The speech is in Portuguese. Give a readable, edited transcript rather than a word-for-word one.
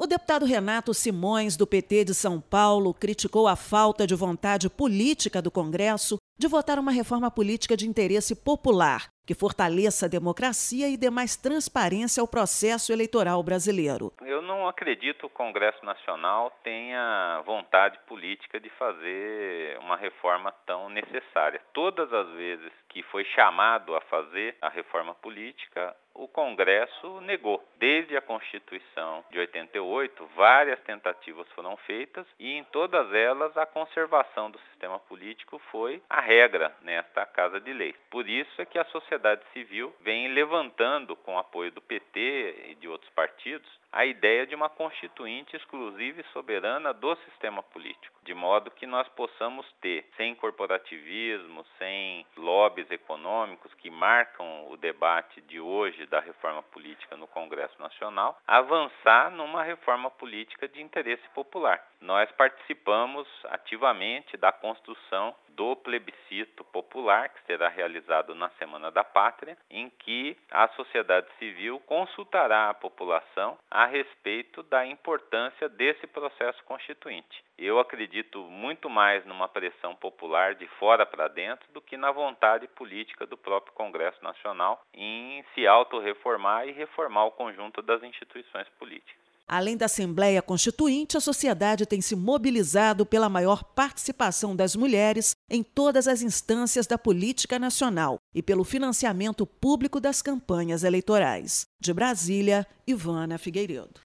deputado Renato Simões, do PT de São Paulo, criticou a falta de vontade política do Congresso de votar uma reforma política de interesse popular, que fortaleça a democracia e dê mais transparência ao processo eleitoral brasileiro. Eu não acredito que o Congresso Nacional tenha vontade política de fazer uma reforma tão necessária. Todas as vezes que foi chamado a fazer a reforma política, o Congresso negou. Desde a Constituição de 88, várias tentativas foram feitas e em todas elas a conservação do sistema político foi a regra nesta Casa de Leis. Por isso é que a sociedade civil vem levantando, com o apoio do PT e de outros partidos, a ideia de uma constituinte exclusiva e soberana do sistema político, de modo que nós possamos ter, sem corporativismo, sem lobbies econômicos que marcam o debate de hoje da reforma política no Congresso Nacional, avançar numa reforma política de interesse popular. Nós participamos ativamente da construção do plebiscito popular, que será realizado na Semana da Pátria, em que a sociedade civil consultará a população a respeito da importância desse processo constituinte. Eu acredito muito mais numa pressão popular de fora para dentro do que na vontade política do próprio Congresso Nacional em se autorreformar e reformar o conjunto das instituições políticas. Além da Assembleia Constituinte, a sociedade tem se mobilizado pela maior participação das mulheres em todas as instâncias da política nacional e pelo financiamento público das campanhas eleitorais. De Brasília, Ivana Figueiredo.